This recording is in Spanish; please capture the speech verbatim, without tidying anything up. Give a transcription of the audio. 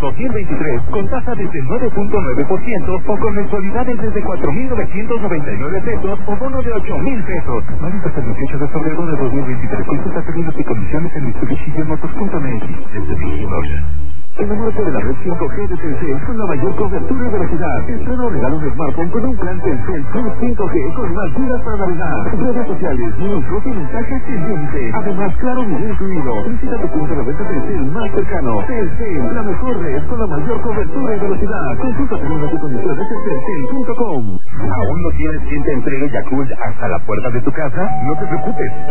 dos mil veintitrés con tasa desde nueve punto nueve por ciento o con mensualidades desde cuatro mil novecientos noventa y nueve pesos o bono de ocho mil pesos. Válido hasta el dieciocho de febrero de dos mil veintitrés. Consulta términos y condiciones en mitsubishi motors punto m x. Mitsubishi Motors. Enamórate de la red cinco G de Telcel con la mayor cobertura y velocidad. Estrena o regala un smartphone con un plan Telcel Plus cinco G con más gigas para navegar. Redes sociales, minutos y mensajes sin límite. Además, claro, video incluido. Visita tu punto de venta Telcel más cercano. Telcel, la mejor red con la mayor cobertura y velocidad. Consulta términos y condiciones en telcel punto com. ¿Aún no tienes quien te entregue Yakult hasta la puerta de tu casa? No te preocupes.